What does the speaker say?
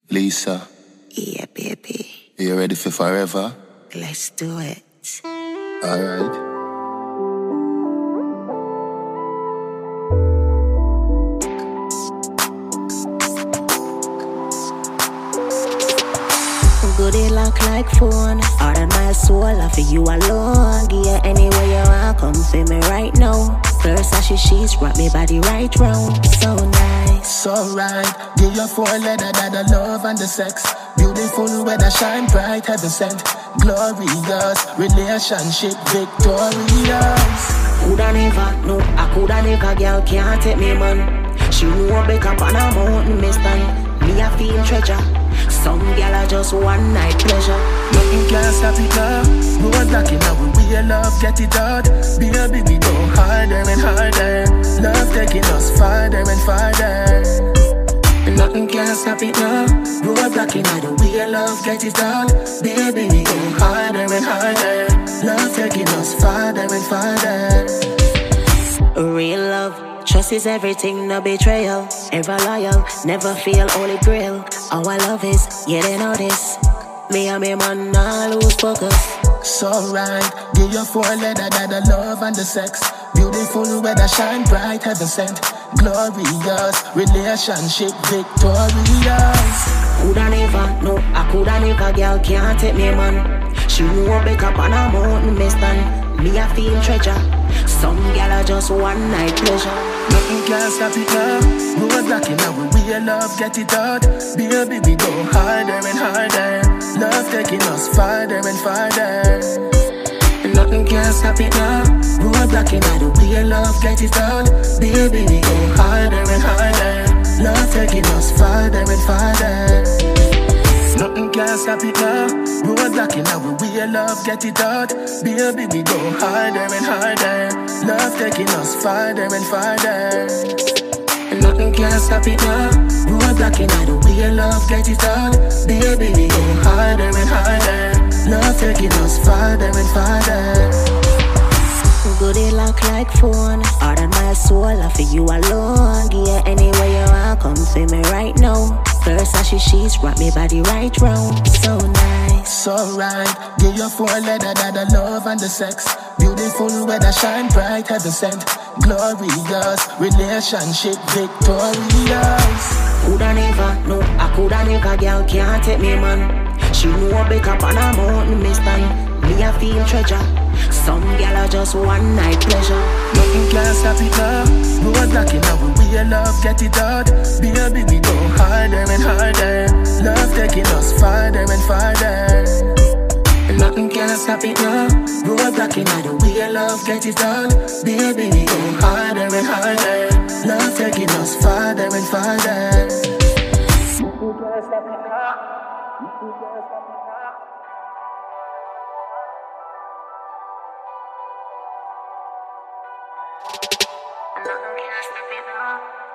Lisa, Yeah, baby. are you ready for forever? Let's do it. Alright. Goody lock like phone. Heart and my soul, I for you alone. Yeah, anywhere you want, come see me right now. First as she's wrap me body right round. So nice. So right, give your four letter that the love and the sex. Beautiful weather, shine bright, heaven sent. Glorious, relationship victorious. Coulda never, no, I coulda never, girl can't take me man. She know back up on a mountain, me stand. Me a feel treasure. Some girl are just one night pleasure. Nothing can stop it now. Roadblock in our way, love get it out. Baby, we go harder and harder. Love taking us farther and farther. Nothing can stop it now. Roadblock in our way, love get it out. Baby, we go harder and harder. Love taking us farther and farther. Real love, trust is everything, no betrayal. Ever loyal, never feel holy grail. All I love is, yeah, they know this. Me and me man, nah lose focus. So right, give your four letter that the love and the sex. Beautiful weather, shine bright, heaven sent. Glorious, relationship victorious. Coulda never, no, I coulda never, girl can't take me man. She know back up on a mountain, me stand. Me a feel treasure. Some girl are just one night pleasure. Nothing can stop it now. Roadblock in our way, love get it out. Baby, we go harder and harder. Love taking us farther and farther. Nothing can stop it now. Roadblock in our way, love get it out. Baby, we go harder and harder. Love taking us farther and farther. Nothing can stop it now. Roadblock in our way, love get it out. Baby, we go harder and harder. Love taking us farther and farther. Nothing can stop it now. Roadblock in our way, love get it out. Baby, we go harder and harder. Love taking us farther and farther. Goody lock like phone. Heart and my soul, I for you alone. Yeah, anywhere you want, come see me right now. First as she's wrap me body right round. So nice. So right, give your four letter that the love and the sex. Beautiful weather, shine bright, heaven sent. Glorious, relationship victorious. Coulda never, no, I coulda never, girl can't take me man. She know back up on a mountain, me stand. Me a feel treasure. Some girl are just one night pleasure. Nothing can stop it now. Roadblock in our way, love get it out. Baby, we go harder and harder. Love taking us farther and farther. Nothing can stop it now. Roadblock in our way, love get it out. Baby, we go harder and harder. Love taking us farther and farther. Nothing can stop it now. Nothing can stop it now. Nothing can stop it now.